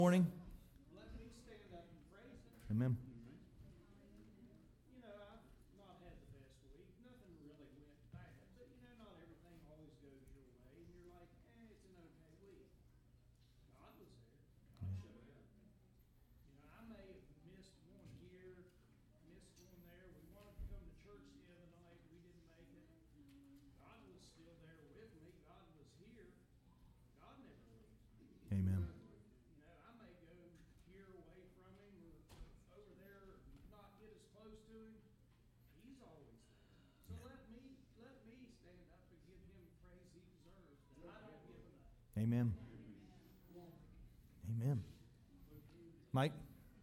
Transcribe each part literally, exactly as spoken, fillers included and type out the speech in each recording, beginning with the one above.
Morning. Let me stand up and praise him. Amen. You know, I've not had the best week. Nothing really went bad, but you know, not everything always goes your way, and you're like, eh, it's an okay week. God was there. God showed up. You know, I may have missed one here, missed one there. We wanted to come to church the other night. We didn't make it. God was still there with me. God was here. God never leaves. Amen. Amen. Amen. Mike?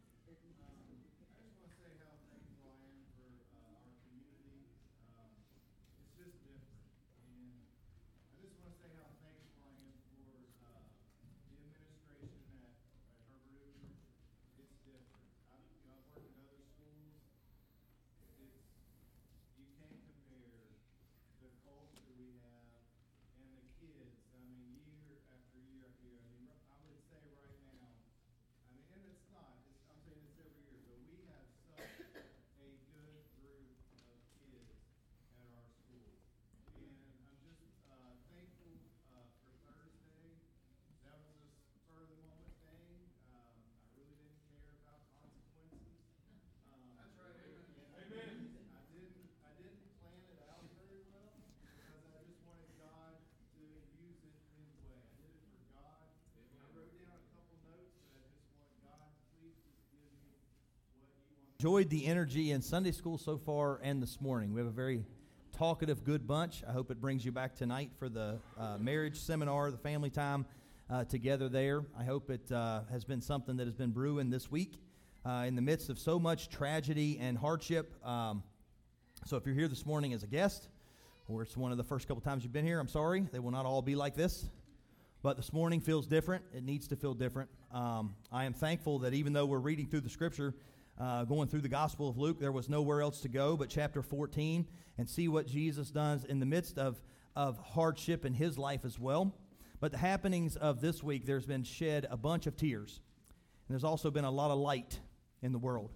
Enjoyed the energy in Sunday school so far and this morning. We have a very talkative, good bunch. I hope it brings you back tonight for the uh, marriage seminar, the family time uh, together there. I hope it uh, has been something that has been brewing this week uh, in the midst of so much tragedy and hardship. Um, so if you're here this morning as a guest, or it's one of the first couple times you've been here, I'm sorry. They will not all be like this. But this morning feels different. It needs to feel different. Um, I am thankful that even though we're reading through the Scripture, Uh, going through the Gospel of Luke, there was nowhere else to go but chapter fourteen and see what Jesus does in the midst of, of hardship in his life as well. But the happenings of this week, there's been shed a bunch of tears. And there's also been a lot of light in the world.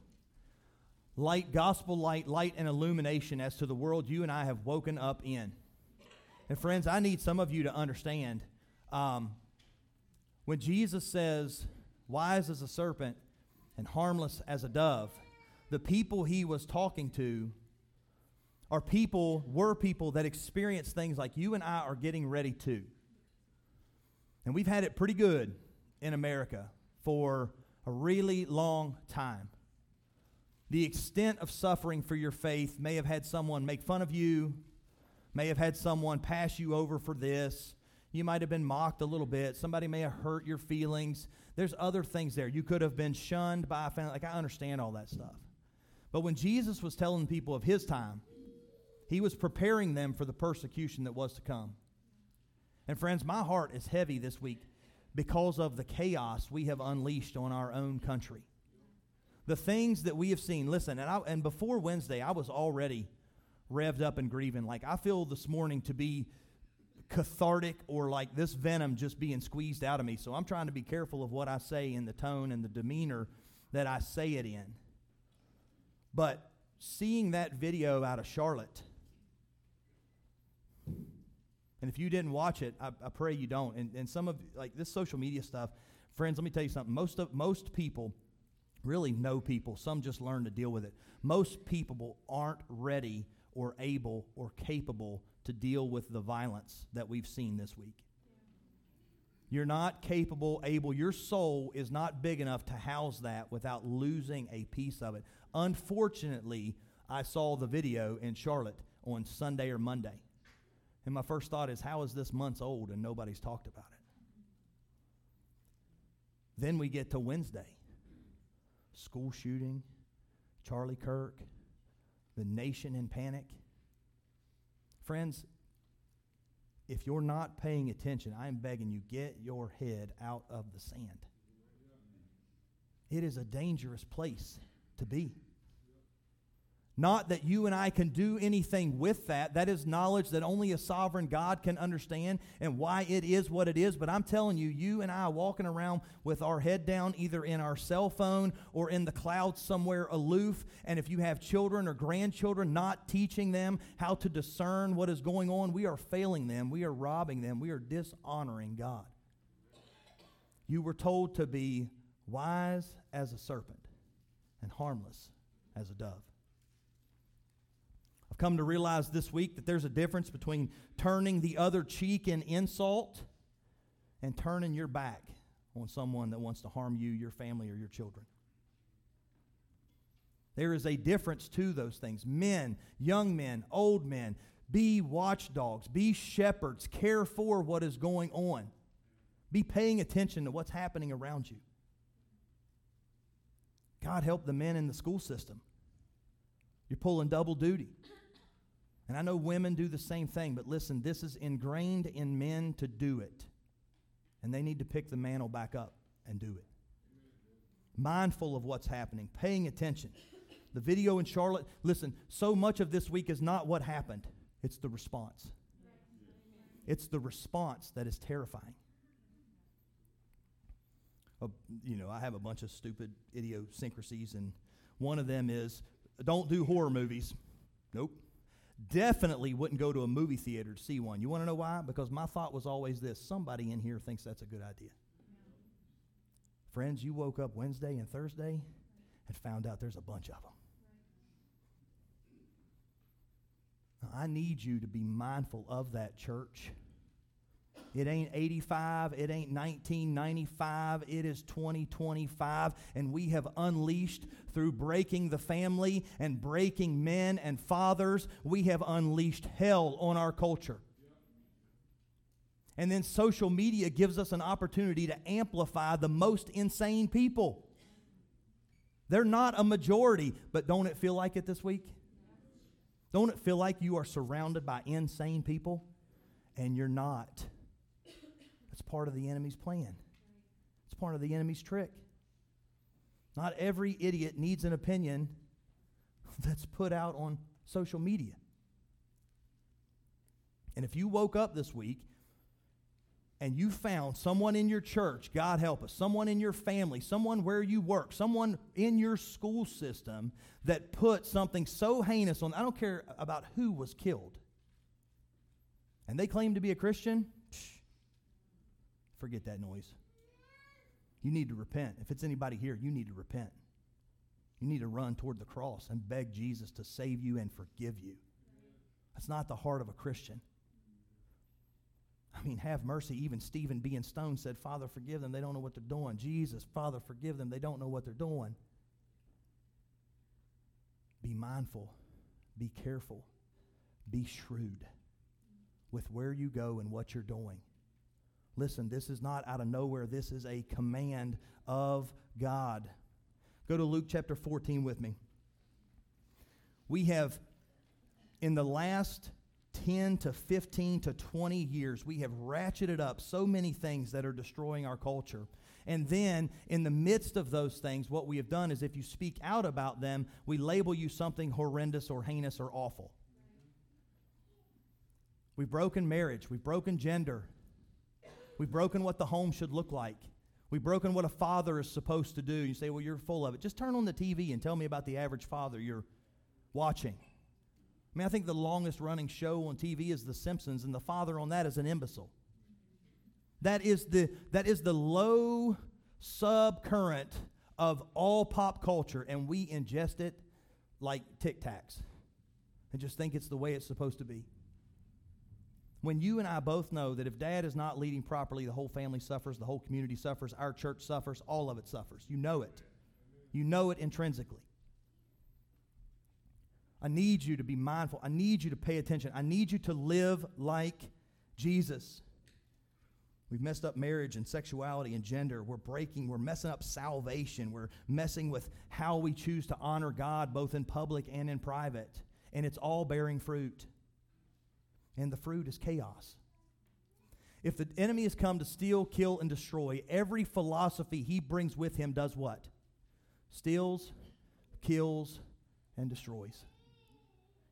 Light, gospel light, light and illumination as to the world you and I have woken up in. And friends, I need some of you to understand, um, when Jesus says, wise as a serpent, and harmless as a dove, the people he was talking to are people, were people that experience things like you and I are getting ready to. And we've had it pretty good in America for a really long time. The extent of suffering for your faith may have had someone make fun of you, may have had someone pass you over for this. You might have been mocked a little bit. Somebody may have hurt your feelings. There's other things there. You could have been shunned by a family. Like, I understand all that stuff. But when Jesus was telling people of his time, he was preparing them for the persecution that was to come. And friends, my heart is heavy this week because of the chaos we have unleashed on our own country. The things that we have seen. Listen, and, I, and before Wednesday, I was already revved up and grieving. Like, I feel this morning to be cathartic, or like this venom just being squeezed out of me. So I'm trying to be careful of what I say in the tone and the demeanor that I say it in. But seeing that video out of Charlotte, and if you didn't watch it, I, I pray you don't. And, and some of like this social media stuff, friends, let me tell you something. Most of most people really know people. Some just learn to deal with it. Most people aren't ready or able or capable to deal with the violence that we've seen this week. You're not capable, able, your soul is not big enough to house that without losing a piece of it. Unfortunately, I saw the video in Charlotte on Sunday or Monday. And my first thought is, how is this months old and nobody's talked about it? Then we get to Wednesday. School shooting, Charlie Kirk, the nation in panic. Friends, if you're not paying attention, I am begging you, get your head out of the sand. It is a dangerous place to be. Not that you and I can do anything with that. That is knowledge that only a sovereign God can understand and why it is what it is. But I'm telling you, you and I walking around with our head down either in our cell phone or in the cloud somewhere aloof. And if you have children or grandchildren, not teaching them how to discern what is going on, we are failing them. We are robbing them. We are dishonoring God. You were told to be wise as a serpent and harmless as a dove. I've come to realize this week that there's a difference between turning the other cheek in insult and turning your back on someone that wants to harm you, your family, or your children. There is a difference to those things. Men, young men, old men, be watchdogs, be shepherds, care for what is going on. Be paying attention to what's happening around you. God help the men in the school system. You're pulling double duty. And I know women do the same thing, but listen, this is ingrained in men to do it. And they need to pick the mantle back up and do it. Mindful of what's happening, paying attention. The video in Charlotte, listen, so much of this week is not what happened. It's the response. It's the response that is terrifying. Uh, you know, I have a bunch of stupid idiosyncrasies, and one of them is, don't do horror movies. Nope. Definitely wouldn't go to a movie theater to see one. You want to know why? Because my thought was always this: somebody in here thinks that's a good idea. Yeah. Friends, you woke up Wednesday and Thursday and found out there's a bunch of them. Now, I need you to be mindful of that, church. It ain't eighty-five, it ain't nineteen ninety-five, it is twenty twenty-five, and we have unleashed, through breaking the family and breaking men and fathers, we have unleashed hell on our culture. And then social media gives us an opportunity to amplify the most insane people. They're not a majority, but don't it feel like it this week? Don't it feel like you are surrounded by insane people? And you're not. It's part of the enemy's plan. It's part of the enemy's trick. Not every idiot needs an opinion that's put out on social media. And if you woke up this week and you found someone in your church, God help us, someone in your family, someone where you work, someone in your school system that put something so heinous on, I don't care about who was killed, and they claim to be a Christian, forget that noise. You need to repent. If it's anybody here, you need to repent. You need to run toward the cross and beg Jesus to save you and forgive you. That's not the heart of a Christian. I mean, have mercy. Even Stephen being stoned said, Father, forgive them. They don't know what they're doing. Jesus, Father, forgive them. They don't know what they're doing. Be mindful. Be careful. Be shrewd with where you go and what you're doing. Listen, this is not out of nowhere. This is a command of God. Go to Luke chapter fourteen with me. We have, in the last ten to fifteen to twenty years, we have ratcheted up so many things that are destroying our culture. And then, in the midst of those things, what we have done is if you speak out about them, we label you something horrendous or heinous or awful. We've broken marriage. We've broken gender. We've broken what the home should look like. We've broken what a father is supposed to do. You say, well, you're full of it. Just turn on the T V and tell me about the average father you're watching. I mean, I think the longest running show on T V is The Simpsons, and the father on that is an imbecile. That is the, that is the low subcurrent of all pop culture, and we ingest it like Tic Tacs and just think it's the way it's supposed to be. When you and I both know that if dad is not leading properly, the whole family suffers, the whole community suffers, our church suffers, all of it suffers. You know it. You know it intrinsically. I need you to be mindful. I need you to pay attention. I need you to live like Jesus. We've messed up marriage and sexuality and gender. We're breaking, we're messing up salvation. We're messing with how we choose to honor God both in public and in private. And it's all bearing fruit. And the fruit is chaos. If the enemy has come to steal, kill, and destroy, every philosophy he brings with him does what? Steals, kills, and destroys.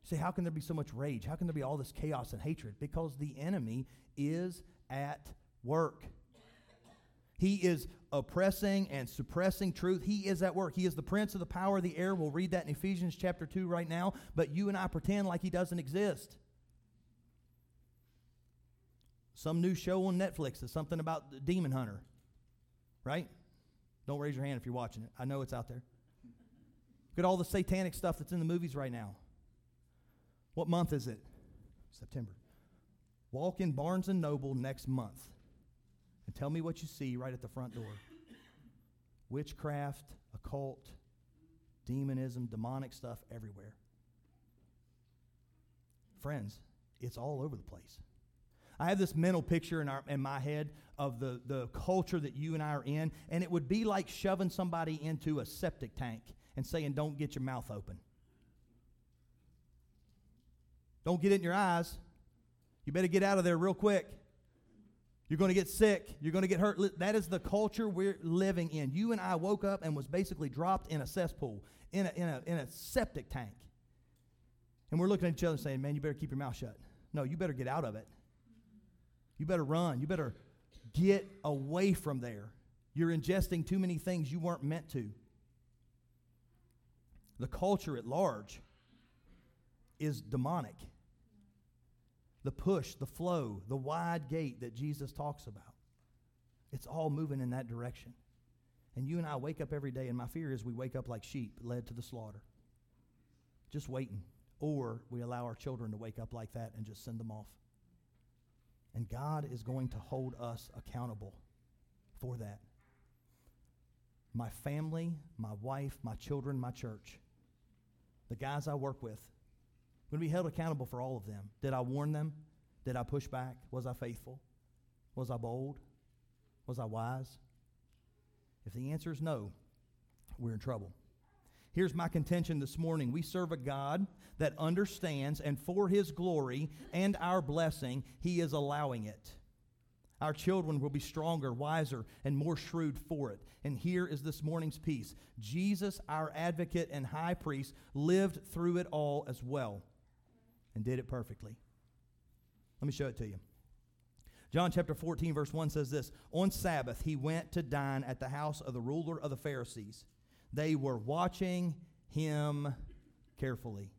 Say, how can there be so much rage? How can there be all this chaos and hatred? Because the enemy is at work. He is oppressing and suppressing truth. He is at work. He is the prince of the power of the air. We'll read that in Ephesians chapter two right now. But you and I pretend like he doesn't exist. Some new show on Netflix is something about the Demon Hunter. Right? Don't raise your hand if you're watching it. I know it's out there. Look at all the satanic stuff that's in the movies right now. What month is it? September. Walk in Barnes and Noble next month and tell me what you see right at the front door. Witchcraft, occult, demonism, demonic stuff everywhere. Friends, it's all over the place. I have this mental picture in, our, in my head of the, the culture that you and I are in, and it would be like shoving somebody into a septic tank and saying, don't get your mouth open. Don't get it in your eyes. You better get out of there real quick. You're going to get sick. You're going to get hurt. That is the culture we're living in. You and I woke up and was basically dropped in a cesspool, in a, in a, in a septic tank. And we're looking at each other saying, man, you better keep your mouth shut. No, you better get out of it. You better run. You better get away from there. You're ingesting too many things you weren't meant to. The culture at large is demonic. The push, the flow, the wide gate that Jesus talks about. It's all moving in that direction. And you and I wake up every day, and my fear is we wake up like sheep led to the slaughter. Just waiting. Or we allow our children to wake up like that and just send them off. And God is going to hold us accountable for that. My family, my wife, my children, my church, the guys I work with, I'm going to be held accountable for all of them. Did I warn them? Did I push back? Was I faithful? Was I bold? Was I wise? If the answer is no, we're in trouble. Here's my contention this morning. We serve a God that understands, and for his glory and our blessing, he is allowing it. Our children will be stronger, wiser, and more shrewd for it. And here is this morning's piece. Jesus, our advocate and high priest, lived through it all as well and did it perfectly. Let me show it to you. John chapter fourteen, verse one says this, on Sabbath he went to dine at the house of the ruler of the Pharisees. They were watching him carefully.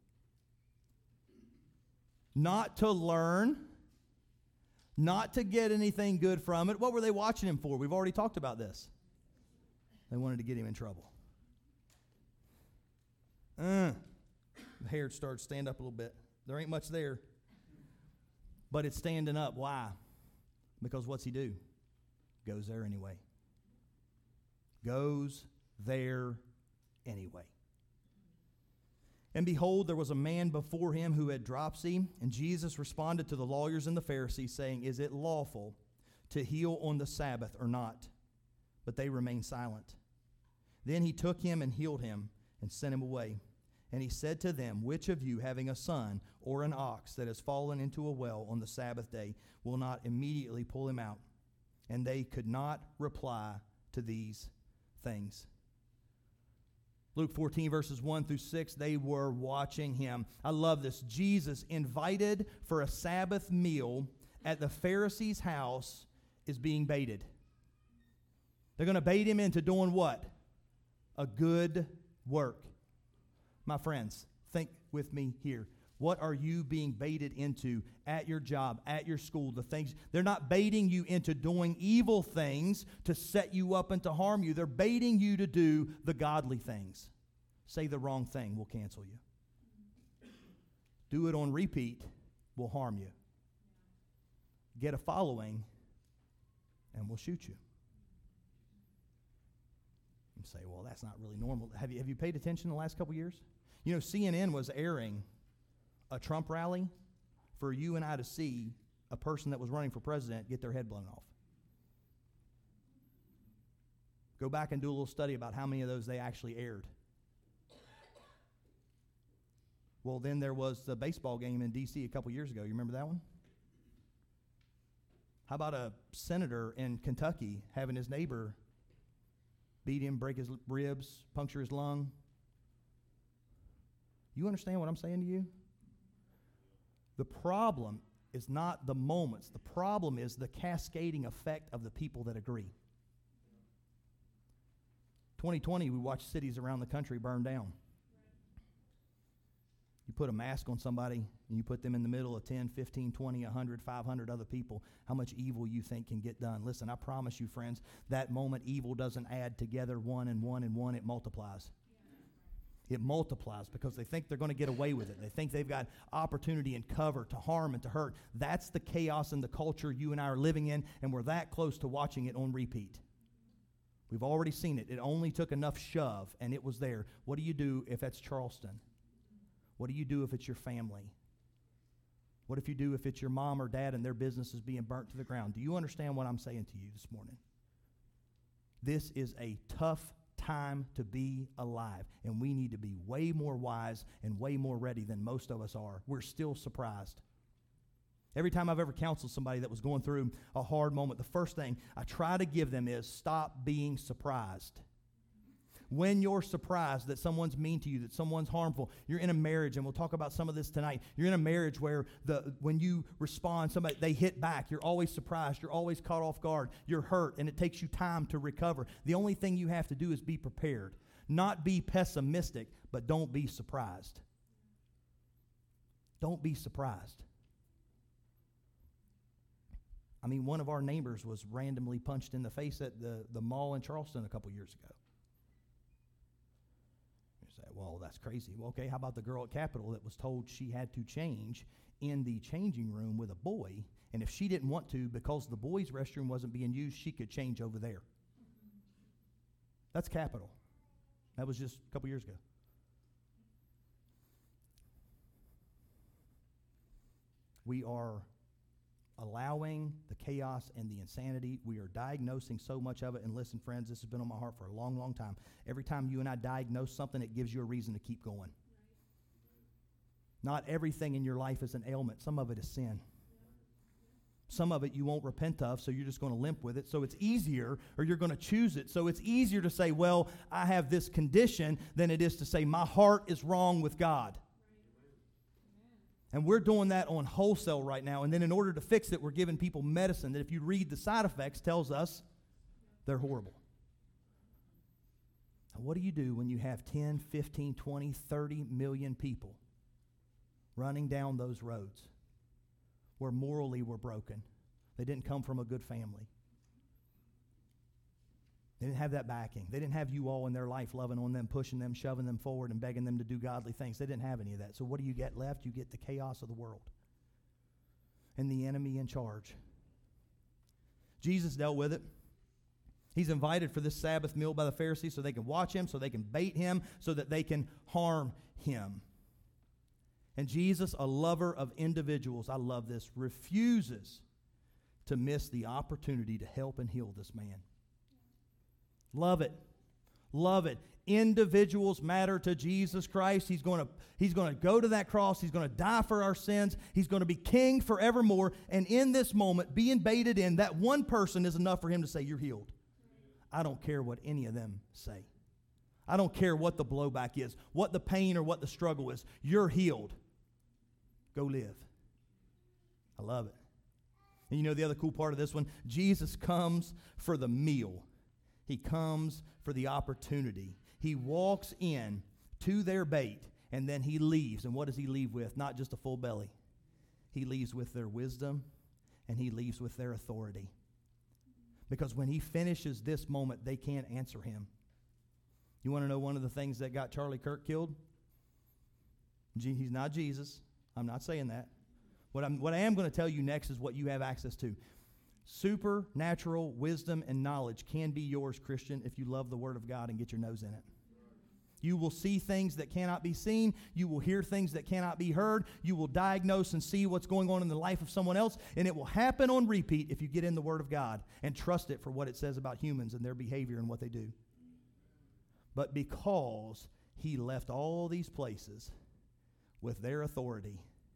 Not to learn, not to get anything good from it. What were they watching him for? We've already talked about this. They wanted to get him in trouble. Uh, the hair starts to stand up a little bit. There ain't much there. But it's standing up. Why? Because what's he do? Goes there anyway. Goes there anyway. And behold, there was a man before him who had dropsy, and Jesus responded to the lawyers and the Pharisees, saying, is it lawful to heal on the Sabbath or not? But they remained silent. Then he took him and healed him and sent him away. And he said to them, which of you, having a son or an ox that has fallen into a well on the Sabbath day, will not immediately pull him out? And they could not reply to these things. Luke fourteen, verses one through six, they were watching him. I love this. Jesus, invited for a Sabbath meal at the Pharisees' house, is being baited. They're going to bait him into doing what? A good work. My friends, think with me here. What are you being baited into at your job, at your school, the things? They're not baiting you into doing evil things to set you up and to harm you. They're baiting you to do the godly things. Say the wrong thing, we'll cancel you. Do it on repeat, we'll harm you. Get a following, and we'll shoot you. You say, well, that's not really normal. Have you, have you paid attention the last couple years? You know, C N N was airing a Trump rally for you and I to see a person that was running for president get their head blown off. Go back and do a little study about how many of those they actually aired. Well, then there was the baseball game in D C a couple years ago. You remember that one? How about a senator in Kentucky having his neighbor beat him, break his ribs, puncture his lung? You understand what I'm saying to you? The problem is not the moments. The problem is the cascading effect of the people that agree. twenty twenty, we watched cities around the country burn down. You put a mask on somebody and you put them in the middle of ten, fifteen, twenty, one hundred, five hundred other people, how much evil you think can get done. Listen, I promise you, friends, that moment evil doesn't add together one and one and one, it multiplies. It multiplies because they think they're going to get away with it. They think they've got opportunity and cover to harm and to hurt. That's the chaos and the culture you and I are living in, and we're that close to watching it on repeat. We've already seen it. It only took enough shove, and it was there. What do you do if that's Charleston? What do you do if it's your family? What if you do if it's your mom or dad and their business is being burnt to the ground? Do you understand what I'm saying to you this morning? This is a tough time to be alive, and we need to be way more wise and way more ready than most of us are. We're still surprised. Every time I've ever counseled somebody that was going through a hard moment, the first thing I try to give them is stop being surprised. When you're surprised that someone's mean to you, that someone's harmful, you're in a marriage, and we'll talk about some of this tonight. You're in a marriage where the when you respond, somebody they hit back. You're always surprised. You're always caught off guard. You're hurt, and it takes you time to recover. The only thing you have to do is be prepared. Not be pessimistic, but don't be surprised. Don't be surprised. I mean, one of our neighbors was randomly punched in the face at the, the mall in Charleston a couple years ago. Say, well, that's crazy. Well, okay, how about the girl at Capitol that was told she had to change in the changing room with a boy, and if she didn't want to, because the boys' restroom wasn't being used, she could change over there. That's Capitol. That was just a couple years ago. We are allowing the chaos and the insanity. We are diagnosing so much of it. And listen, friends, this has been on my heart for a long, long time. Every time you and I diagnose something, it gives you a reason to keep going. Not everything in your life is an ailment. Some of it is sin. Some of it you won't repent of, so you're just going to limp with it. So it's easier, or you're going to choose it. So it's easier to say, well, I have this condition, than it is to say, my heart is wrong with God. And we're doing that on wholesale right now. And then in order to fix it, we're giving people medicine that if you read the side effects, tells us they're horrible. Now, what do you do when you have ten, fifteen, twenty, thirty million people running down those roads where morally we're broken? They didn't come from a good family. They didn't have that backing. They didn't have you all in their life loving on them, pushing them, shoving them forward, and begging them to do godly things. They didn't have any of that. So what do you get left? You get the chaos of the world and the enemy in charge. Jesus dealt with it. He's invited for this Sabbath meal by the Pharisees so they can watch him, so they can bait him, so that they can harm him. And Jesus, a lover of individuals, I love this, refuses to miss the opportunity to help and heal this man. Love it. Love it. Individuals matter to Jesus Christ. He's going to he's going to go to that cross. He's going to die for our sins. He's going to be king forevermore. And in this moment, being baited in, that one person is enough for him to say, you're healed. I don't care what any of them say. I don't care what the blowback is, what the pain or what the struggle is. You're healed. Go live. I love it. And you know the other cool part of this one? Jesus comes for the meal. He comes for the opportunity. He walks in to their bait, and then he leaves. And what does he leave with? Not just a full belly. He leaves with their wisdom, and he leaves with their authority. Because when he finishes this moment, they can't answer him. You want to know one of the things that got Charlie Kirk killed? He's not Jesus. I'm not saying that. What, I'm, what I am going to tell you next is what you have access to. Supernatural wisdom and knowledge can be yours, Christian, if you love the Word of God and get your nose in it. You will see things that cannot be seen. You will hear things that cannot be heard. You will diagnose and see what's going on in the life of someone else, and it will happen on repeat if you get in the Word of God and trust it for what it says about humans and their behavior and what they do. But because he left all these places with their authority,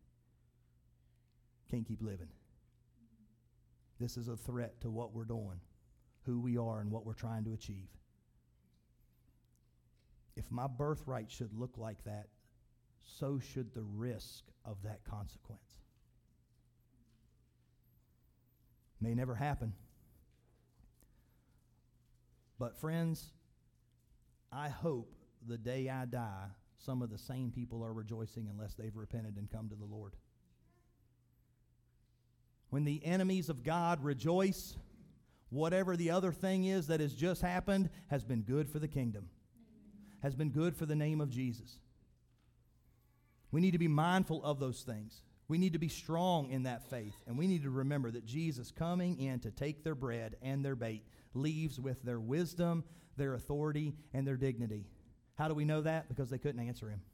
can't keep living. This is a threat to what we're doing, who we are, and what we're trying to achieve. If my birthright should look like that, so should the risk of that consequence. May never happen. But friends, I hope the day I die, some of the same people are rejoicing unless they've repented and come to the Lord. When the enemies of God rejoice, whatever the other thing is that has just happened has been good for the kingdom, has been good for the name of Jesus. We need to be mindful of those things. We need to be strong in that faith, and we need to remember that Jesus coming in to take their bread and their bait leaves with their wisdom, their authority, and their dignity. How do we know that? Because they couldn't answer him.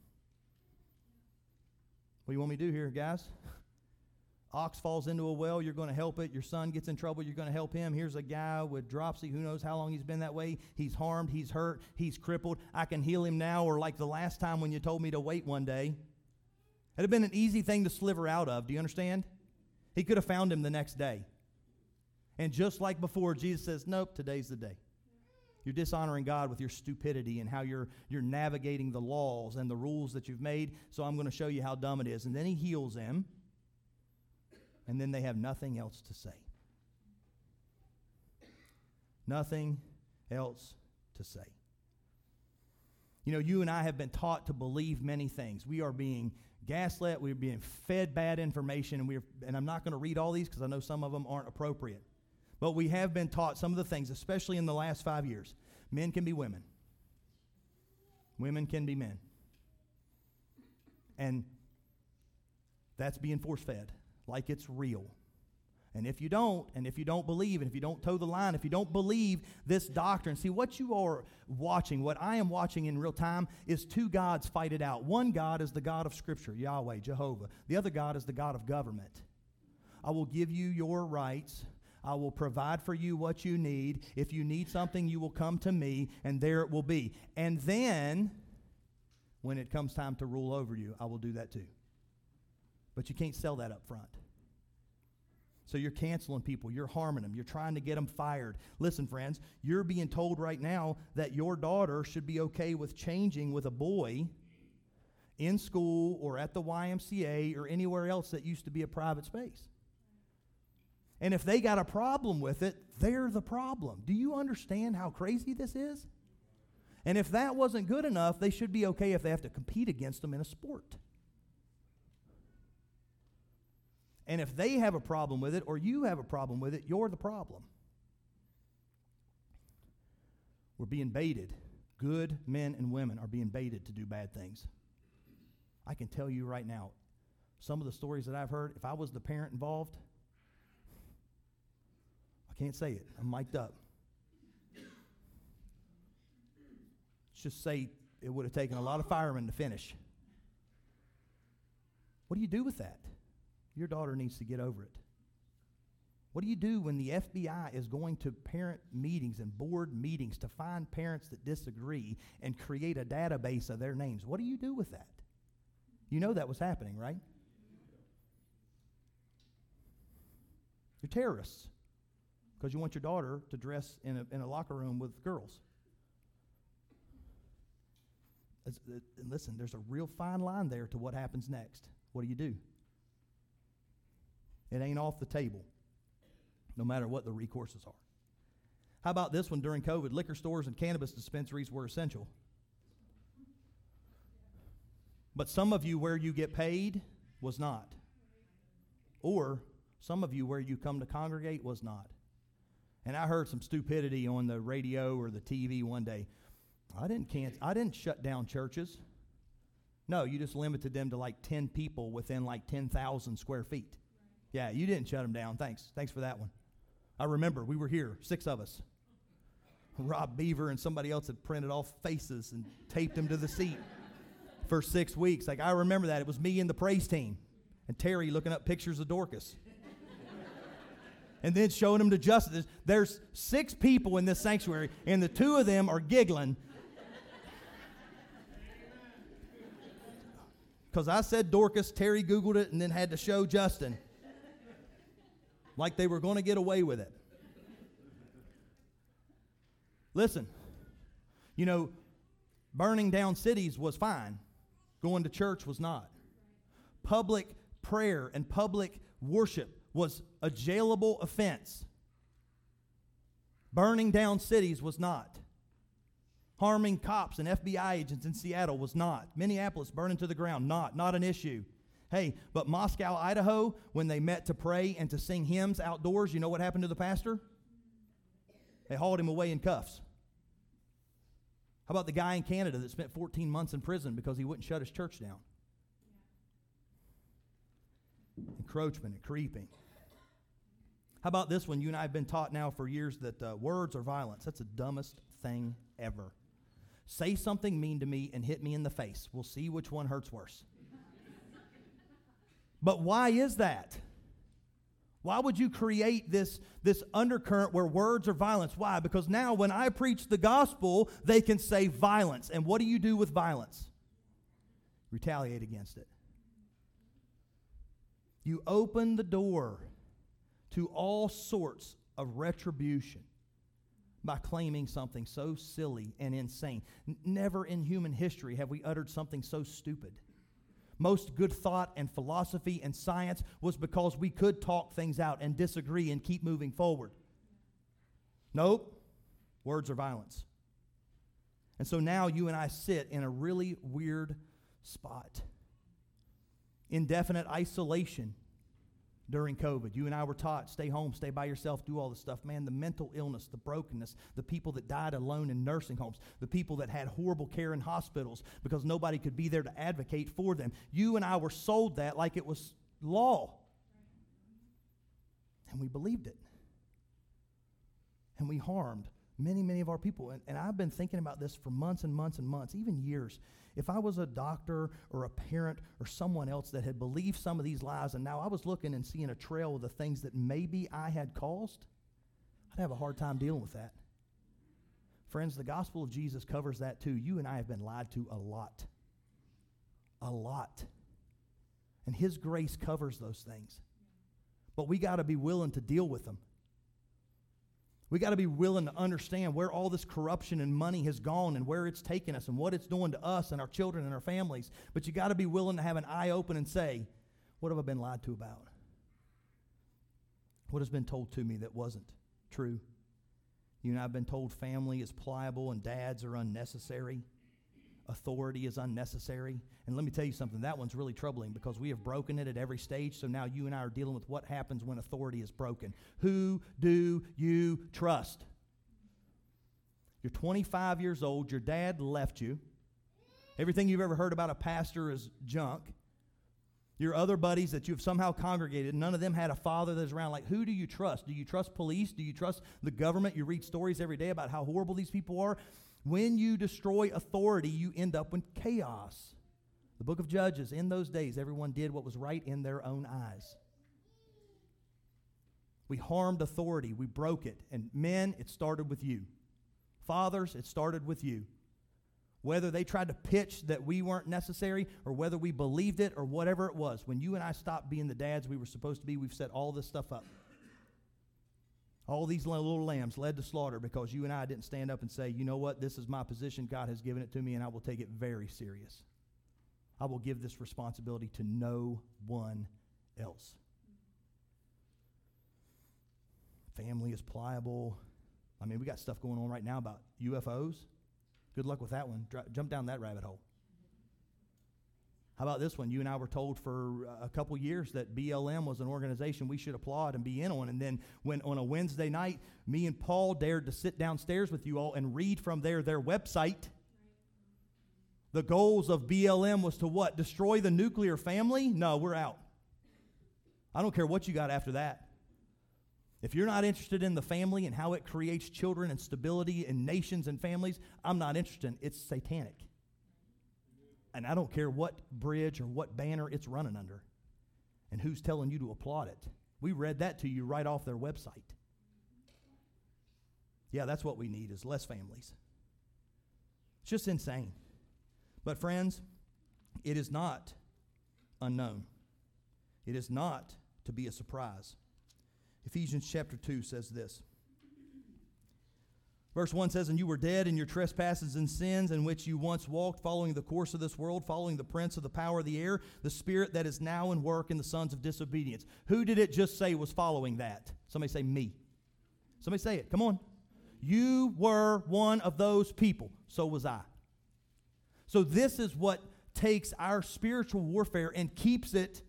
What do you want me to do here, guys? Ox falls into a well, you're going to help it. Your son gets in trouble, you're going to help him. Here's a guy with dropsy, who knows how long he's been that way. He's harmed, he's hurt, he's crippled. I can heal him now, or like the last time when you told me to wait one day. It'd have been an easy thing to sliver out of. Do you understand? He could have found him the next day. And just like before, Jesus says, nope, today's the day. You're dishonoring God with your stupidity and how you're, you're navigating the laws and the rules that you've made, so I'm going to show you how dumb it is. And then he heals him, and then they have nothing else to say. Nothing else to say. You know, you and I have been taught to believe many things. We are being gaslit, we're being fed bad information, and we're and I'm not going to read all these because I know some of them aren't appropriate. But we have been taught some of the things, especially in the last five years. Men can be women. Women can be men. And that's being force-fed, like it's real. And if you don't, and if you don't believe, and if you don't toe the line, if you don't believe this doctrine, see, what you are watching, what I am watching in real time, is two gods fight it out. One God is the God of Scripture, Yahweh, Jehovah. The other God is the God of government. I will give you your rights. I will provide for you what you need. If you need something, you will come to me, and there it will be. And then, when it comes time to rule over you, I will do that too. But you can't sell that up front. So you're canceling people. You're harming them. You're trying to get them fired. Listen, friends, you're being told right now that your daughter should be okay with changing with a boy in school or at the Y M C A or anywhere else that used to be a private space. And if they got a problem with it, they're the problem. Do you understand how crazy this is? And if that wasn't good enough, they should be okay if they have to compete against them in a sport. And if they have a problem with it or you have a problem with it, you're the problem. We're being baited. Good men and women are being baited to do bad things. I can tell you right now, some of the stories that I've heard, if I was the parent involved, I can't say it. I'm mic'd up. Let's just say it would have taken a lot of firemen to finish. What do you do with that? Your daughter needs to get over it. What do you do when the F B I is going to parent meetings and board meetings to find parents that disagree and create a database of their names? What do you do with that? You know that was happening, right? You're terrorists because you want your daughter to dress in a, in a locker room with girls. It's, it, and listen, there's a real fine line there to what happens next. What do you do? It ain't off the table, no matter what the recourses are. How about this one during COVID? Liquor stores and cannabis dispensaries were essential. But some of you where you get paid was not. Or some of you where you come to congregate was not. And I heard some stupidity on the radio or the T V one day. I didn't cancel, I didn't shut down churches. No, you just limited them to like ten people within like ten thousand square feet. Yeah, you didn't shut them down. Thanks. Thanks for that one. I remember we were here, six of us. Rob Beaver and somebody else had printed off faces and taped them to the seat for six weeks. Like, I remember that. It was me and the praise team and Terry looking up pictures of Dorcas. And then showing them to Justin. There's six people in this sanctuary, and the two of them are giggling. Because I said Dorcas, Terry Googled it, and then had to show Justin. Like they were going to get away with it. Listen, you know, burning down cities was fine. Going to church was not. Public prayer and public worship was a jailable offense. Burning down cities was not. Harming cops and F B I agents in Seattle was not. Minneapolis burning to the ground, not. Not an issue. Hey, but Moscow, Idaho, when they met to pray and to sing hymns outdoors, you know what happened to the pastor? They hauled him away in cuffs. How about the guy in Canada that spent fourteen months in prison because he wouldn't shut his church down? Encroachment and creeping. How about this one? You and I have been taught now for years that uh, words are violence. That's the dumbest thing ever. Say something mean to me and hit me in the face. We'll see which one hurts worse. But why is that? Why would you create this, this undercurrent where words are violence? Why? Because now when I preach the gospel, they can say violence. And what do you do with violence? Retaliate against it. You open the door to all sorts of retribution by claiming something so silly and insane. N- never in human history have we uttered something so stupid. Most good thought and philosophy and science was because we could talk things out and disagree and keep moving forward. Nope. Words are violence. And so now you and I sit in a really weird spot. Indefinite isolation during COVID. You and I were taught, stay home, stay by yourself, do all this stuff. Man, the mental illness, the brokenness, the people that died alone in nursing homes, the people that had horrible care in hospitals because nobody could be there to advocate for them. You and I were sold that like it was law. And we believed it. And we harmed many, many of our people. And, and I've been thinking about this for months and months and months, even years. If I was a doctor or a parent or someone else that had believed some of these lies and now I was looking and seeing a trail of the things that maybe I had caused, I'd have a hard time dealing with that. Friends, the gospel of Jesus covers that too. You and I have been lied to a lot. A lot. And his grace covers those things. But we got to be willing to deal with them. We got to be willing to understand where all this corruption and money has gone and where it's taken us and what it's doing to us and our children and our families. But you got to be willing to have an eye open and say, what have I been lied to about? What has been told to me that wasn't true? You and I have been told family is pliable and dads are unnecessary. Authority is unnecessary. And let me tell you something, that one's really troubling because we have broken it at every stage, so now you and I are dealing with what happens when authority is broken. Who do you trust? You're twenty-five years old, your dad left you. Everything you've ever heard about a pastor is junk. Your other buddies that you've somehow congregated, none of them had a father that's around. Like, who do you trust? Do you trust police? Do you trust the government? You read stories every day about how horrible these people are. When you destroy authority, you end up with chaos. The book of Judges, in those days, everyone did what was right in their own eyes. We harmed authority. We broke it. And men, it started with you. Fathers, it started with you. Whether they tried to pitch that we weren't necessary or whether we believed it or whatever it was, when you and I stopped being the dads we were supposed to be, we've set all this stuff up. All these little lambs led to slaughter because you and I didn't stand up and say, you know what, this is my position, God has given it to me, and I will take it very serious. I will give this responsibility to no one else. Family is pliable. I mean, we got stuff going on right now about U F Os. Good luck with that one. Dr- jump down that rabbit hole. How about this one? You and I were told for a couple years that B L M was an organization we should applaud and be in on. And then when on a Wednesday night, me and Paul dared to sit downstairs with you all and read from their, their website. The goals of B L M was to what? Destroy the nuclear family? No, we're out. I don't care what you got after that. If you're not interested in the family and how it creates children and stability in nations and families, I'm not interested. It's satanic. And I don't care what bridge or what banner it's running under and who's telling you to applaud it. We read that to you right off their website. Yeah, that's what we need is less families. It's just insane. But friends, it is not unknown. It is not to be a surprise. Ephesians chapter two says this. Verse one says, and you were dead in your trespasses and sins in which you once walked, following the course of this world, following the prince of the power of the air, the spirit that is now in work in the sons of disobedience. Who did it just say was following that? Somebody say me. Somebody say it. Come on. You were one of those people. So was I. So this is what takes our spiritual warfare and keeps it,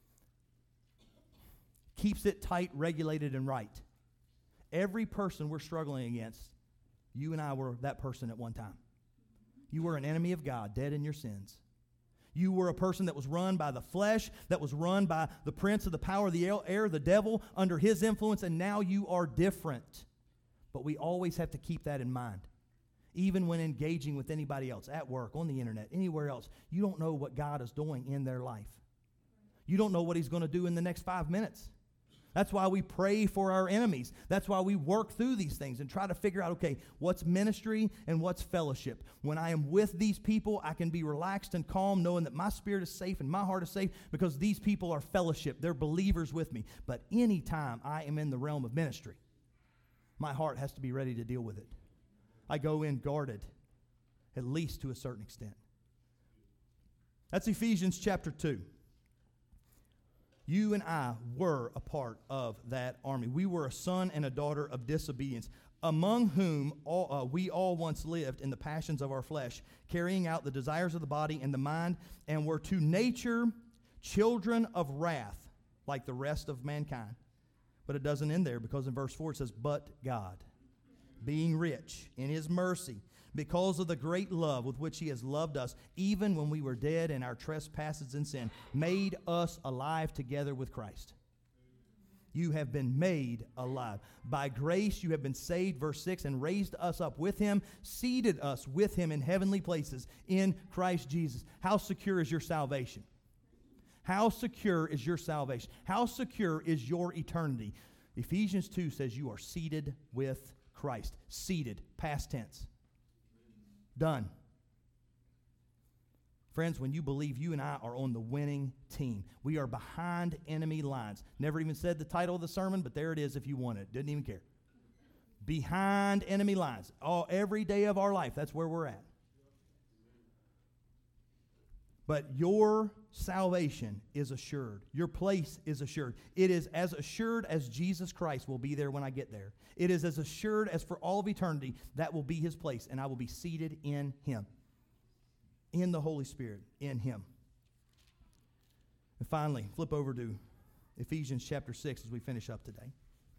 keeps it tight, regulated, and right. Every person we're struggling against, you and I were that person at one time. You were an enemy of God, dead in your sins. You were a person that was run by the flesh, that was run by the prince of the power of the air, the devil, under his influence, and now you are different. But we always have to keep that in mind. Even when engaging with anybody else, at work, on the internet, anywhere else, you don't know what God is doing in their life. You don't know what he's going to do in the next five minutes. That's why we pray for our enemies. That's why we work through these things and try to figure out, okay, what's ministry and what's fellowship. When I am with these people, I can be relaxed and calm, knowing that my spirit is safe and my heart is safe because these people are fellowship. They're believers with me. But anytime I am in the realm of ministry, my heart has to be ready to deal with it. I go in guarded, at least to a certain extent. That's Ephesians chapter two. You and I were a part of that army. We were a son and a daughter of disobedience, among whom all, uh, we all once lived in the passions of our flesh, carrying out the desires of the body and the mind, and were to nature children of wrath, like the rest of mankind. But it doesn't end there, because in verse four it says, but God, being rich in his mercy, because of the great love with which he has loved us, even when we were dead in our trespasses and sin, made us alive together with Christ. You have been made alive. By grace you have been saved, verse six, and raised us up with him, seated us with him in heavenly places in Christ Jesus. How secure is your salvation? How secure is your salvation? How secure is your eternity? Ephesians two says you are seated with Christ. Seated, past tense. Done. Friends, when you believe, you and I are on the winning team. We are behind enemy lines. Never even said the title of the sermon, but there it is if you want it. Didn't even care. Behind enemy lines. All, every day of our life, that's where we're at. But your salvation is assured. Your place is assured. It is as assured as Jesus Christ will be there when I get there. It is as assured as for all of eternity that will be his place, and I will be seated in him, in the Holy Spirit, in him. And finally, flip over to Ephesians chapter six as we finish up today.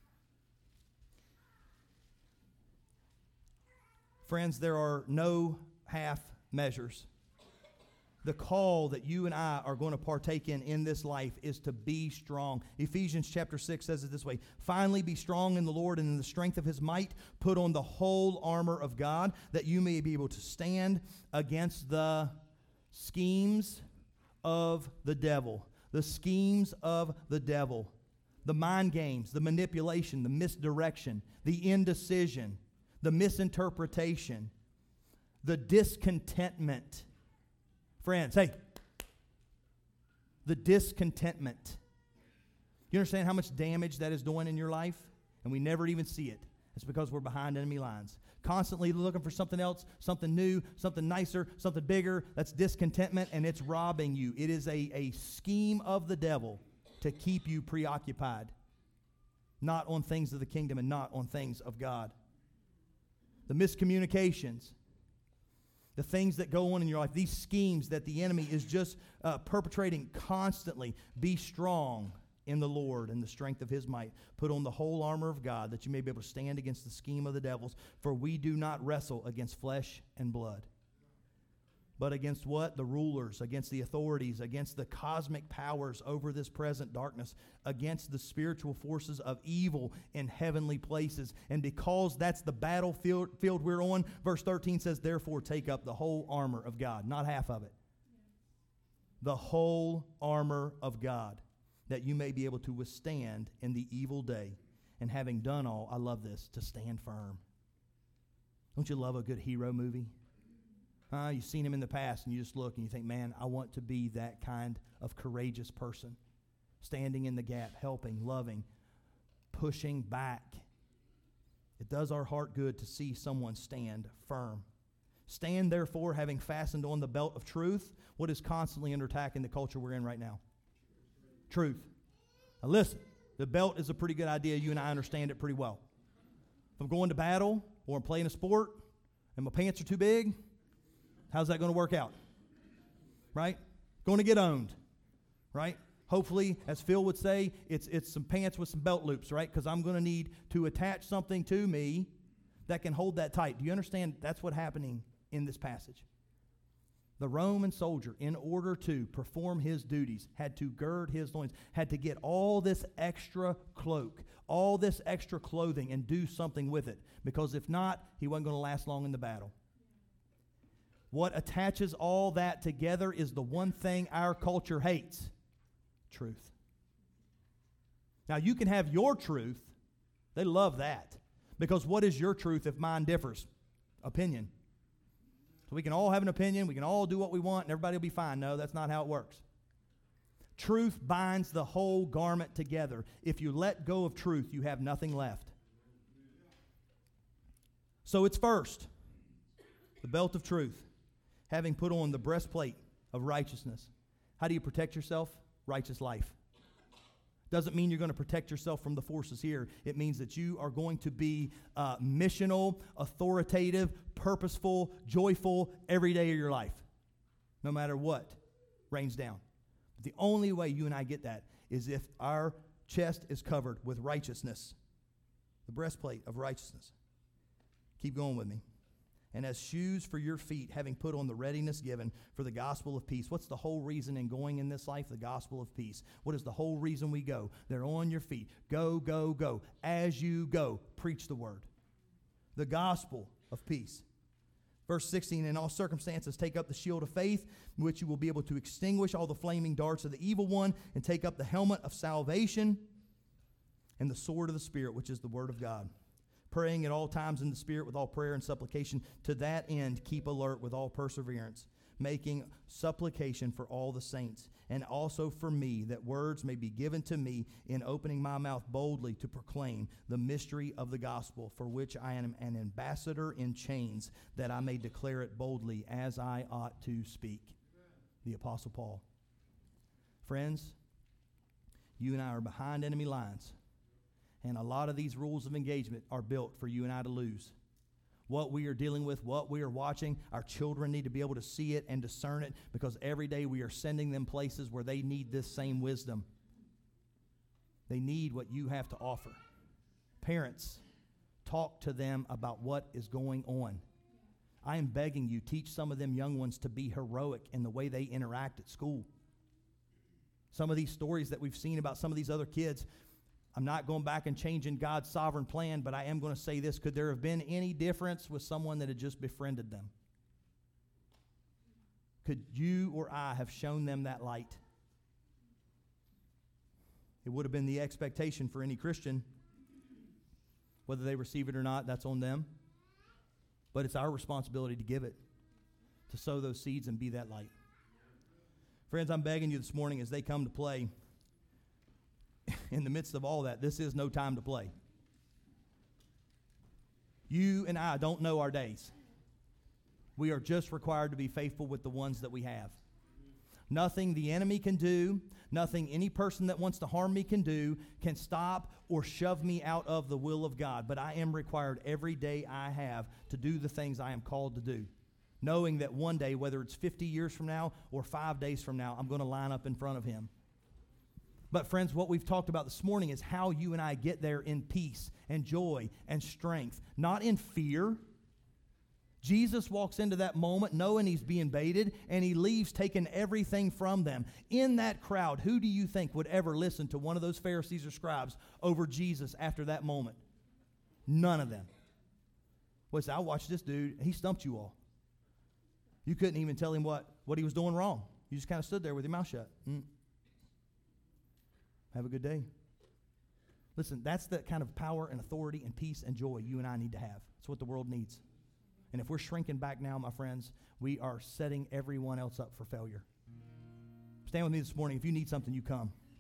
Friends, there are no half measures. The call that you and I are going to partake in in this life is to be strong. Ephesians chapter six says it this way, finally be strong in the Lord and in the strength of his might. Put on the whole armor of God, that you may be able to stand against the schemes of the devil. The schemes of the devil. The mind games, the manipulation, the misdirection, the indecision, the misinterpretation, the discontentment. Friends, hey, the discontentment. You understand how much damage that is doing in your life? And we never even see it. It's because we're behind enemy lines. Constantly looking for something else, something new, something nicer, something bigger. That's discontentment, and it's robbing you. It is a, a scheme of the devil to keep you preoccupied, not on things of the kingdom and not on things of God. The miscommunications. The things that go on in your life, these schemes that the enemy is just uh, perpetrating constantly. Be strong in the Lord and the strength of his might. Put on the whole armor of God, that you may be able to stand against the scheme of the devils. For we do not wrestle against flesh and blood, but against what? The rulers, against the authorities, against the cosmic powers over this present darkness, against the spiritual forces of evil in heavenly places. And because that's the battlefield field we're on, verse thirteen says, therefore take up the whole armor of God, not half of it. The whole armor of God, that you may be able to withstand in the evil day. And having done all, I love this, to stand firm. Don't you love a good hero movie? Uh, you've seen him in the past, and you just look and you think, man, I want to be that kind of courageous person. Standing in the gap, helping, loving, pushing back It does our heart good to see someone stand firm. Stand, therefore, having fastened on the belt of truth, what is constantly under attack in the culture we're in right now? Truth. Now listen, the belt is a pretty good idea. You and I understand it pretty well. If I'm going to battle or I'm playing a sport and my pants are too big, how's that going to work out? Right? Going to get owned. Right? Hopefully, as Phil would say, it's it's some pants with some belt loops, right? Because I'm going to need to attach something to me that can hold that tight. Do you understand? That's what's happening in this passage. The Roman soldier, in order to perform his duties, had to gird his loins, had to get all this extra cloak, all this extra clothing, and do something with it. Because if not, he wasn't going to last long in the battle. What attaches all that together is the one thing our culture hates: truth. Now, you can have your truth. They love that. Because what is your truth if mine differs? Opinion. So we can all have an opinion, we can all do what we want, and everybody will be fine. No, that's not how it works. Truth binds the whole garment together. If you let go of truth, you have nothing left. So it's first, the belt of truth, having put on the breastplate of righteousness. How do you protect yourself? Righteous life. Doesn't mean you're going to protect yourself from the forces here. It means that you are going to be uh, missional, authoritative, purposeful, joyful every day of your life, no matter what rains down. But the only way you and I get that is if our chest is covered with righteousness, the breastplate of righteousness. Keep going with me. And as shoes for your feet, having put on the readiness given for the gospel of peace. What's the whole reason in going in this life? The gospel of peace. What is the whole reason we go? They're on your feet. Go, go, go. As you go, preach the word. The gospel of peace. Verse sixteen, in all circumstances take up the shield of faith, in which you will be able to extinguish all the flaming darts of the evil one, and take up the helmet of salvation and the sword of the Spirit, which is the word of God. Praying at all times in the Spirit with all prayer and supplication. To that end, keep alert with all perseverance, making supplication for all the saints, and also for me, that words may be given to me in opening my mouth boldly to proclaim the mystery of the gospel, for which I am an ambassador in chains, that I may declare it boldly as I ought to speak. The Apostle Paul. Friends, you and I are behind enemy lines. And a lot of these rules of engagement are built for you and I to lose. What we are dealing with, what we are watching, our children need to be able to see it and discern it, because every day we are sending them places where they need this same wisdom. They need what you have to offer. Parents, talk to them about what is going on. I am begging you, teach some of them young ones to be heroic in the way they interact at school. Some of these stories that we've seen about some of these other kids, I'm not going back and changing God's sovereign plan, but I am going to say this. Could there have been any difference with someone that had just befriended them? Could you or I have shown them that light? It would have been the expectation for any Christian. Whether they receive it or not, that's on them. But it's our responsibility to give it, to sow those seeds and be that light. Friends, I'm begging you this morning as they come to play, in the midst of all that, this is no time to play. You and I don't know our days. We are just required to be faithful with the ones that we have. Nothing the enemy can do, nothing any person that wants to harm me can do, can stop or shove me out of the will of God. But I am required every day I have to do the things I am called to do, knowing that one day, whether it's fifty years from now or five days from now, I'm going to line up in front of him. But friends, what we've talked about this morning is how you and I get there in peace and joy and strength, not in fear. Jesus walks into that moment knowing he's being baited, and he leaves taking everything from them. In that crowd, who do you think would ever listen to one of those Pharisees or scribes over Jesus after that moment? None of them. Well, I watched this dude. He stumped you all. You couldn't even tell him what, what he was doing wrong. You just kind of stood there with your mouth shut. Mm. Have a good day. Listen, that's the kind of power and authority and peace and joy you and I need to have. It's what the world needs. And if we're shrinking back now, my friends, we are setting everyone else up for failure. Stand with me this morning. If you need something, you come.